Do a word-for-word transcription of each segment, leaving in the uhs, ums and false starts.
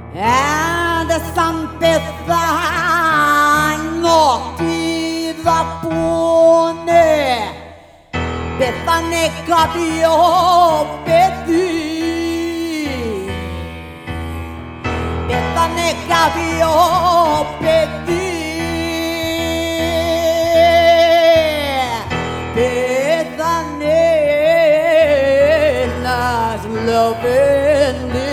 Άντε σαν πεθάνω τι θα πούνε, πέθανε κάποιο παιδί, πέθανε κάποιο παιδί, πέθανε ένας λαβένι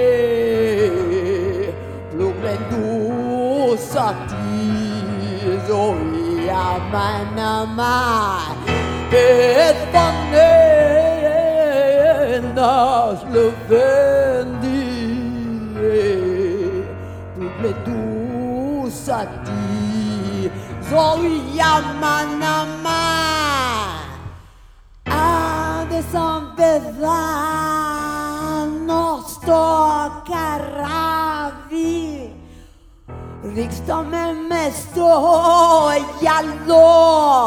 που πλεντούσα τη ζωή αμάνα μας, πέθανε ένας λαβένι που πλεντούσα τη ζωή αμάνα μας. Άντε σαν πεθάνω στο καράβι, ρίξτε με μες στο γυαλό,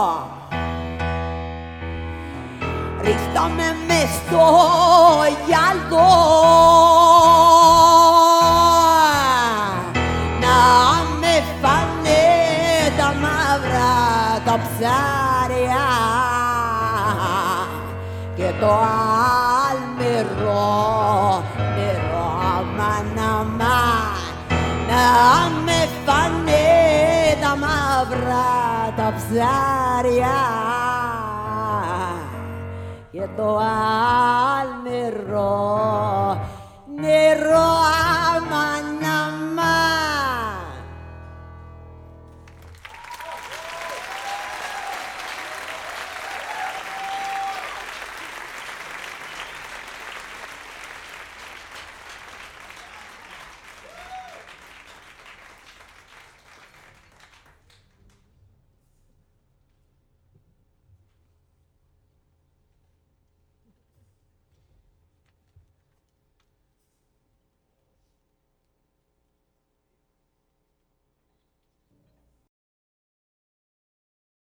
ρίξτε με μες στο γυαλό, να με φάνε τα μαύρα τα ψάρια και το αλμυρό νερό αμάνα, να με φάνε τα μαύρα τα ψάρια και το